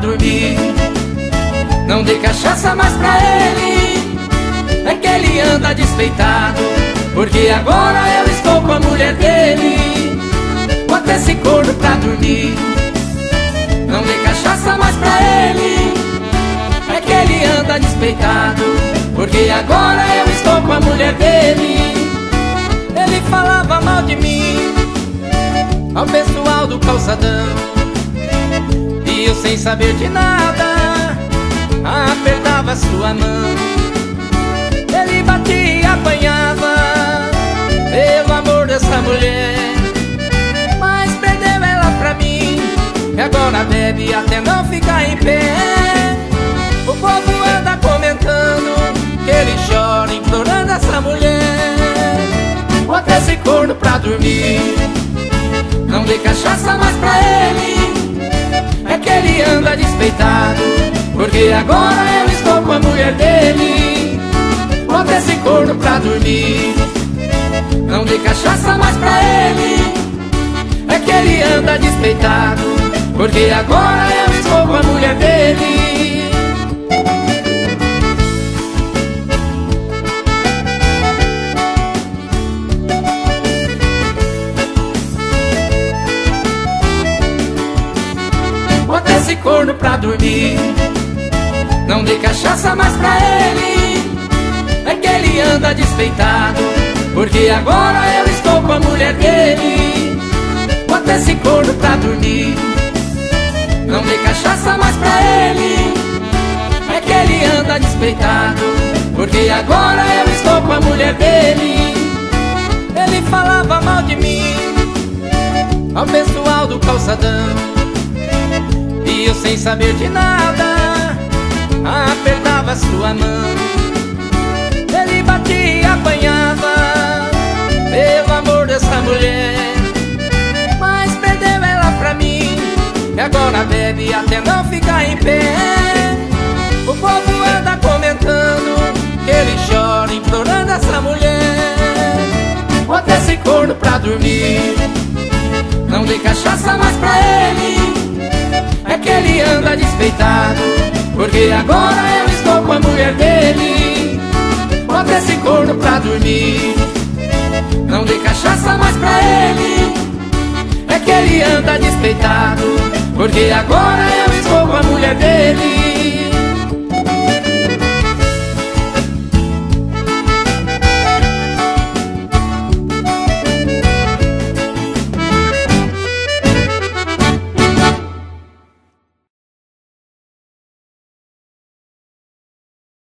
dormir. Não dê cachaça mais pra ele, é que ele anda despeitado, porque agora eu estou com a mulher dele. Bota esse corno pra dormir. Não dê cachaça mais pra ele, é que ele anda despeitado, porque agora eu estou com a mulher dele. Ele falava mal de mim ao pessoal do calçadão, e eu sem saber de nada apertava sua mão. Ele batia e apanhava pelo amor dessa mulher, mas perdeu ela pra mim, e agora bebe até não ficar em pé. O povo anda comentando que ele chora implorando essa mulher. Bota esse corno pra dormir. Não dê cachaça mais pra ele, é que ele anda despeitado, porque agora eu estou com a mulher dele. Bota esse corno pra dormir. Não dê cachaça mais pra ele, é que ele anda despeitado, porque agora eu estou com a mulher dele. Bota esse corno pra dormir. Não dê cachaça mais pra ele, é que ele anda despeitado, porque agora eu estou com a mulher dele. Bota esse corno pra dormir. Não dê cachaça mais pra ele, é que ele anda despeitado, porque agora eu estou com a mulher dele. Ele falava mal de mim ao pessoal do calçadão, e eu sem saber de nada apertava sua mão. Ele batia e apanhava pelo amor dessa mulher, mas perdeu ela pra mim, e agora bebe até não ficar em pé. O povo anda comentando que ele chora implorando essa mulher. Bota esse corno pra dormir. Não dê cachaça mais pra ele, é que ele anda despeitado, porque agora eu estou com a mulher dele. Bota esse corno pra dormir. Não dê cachaça mais pra ele, é que ele anda despeitado, porque agora eu estou com a mulher dele.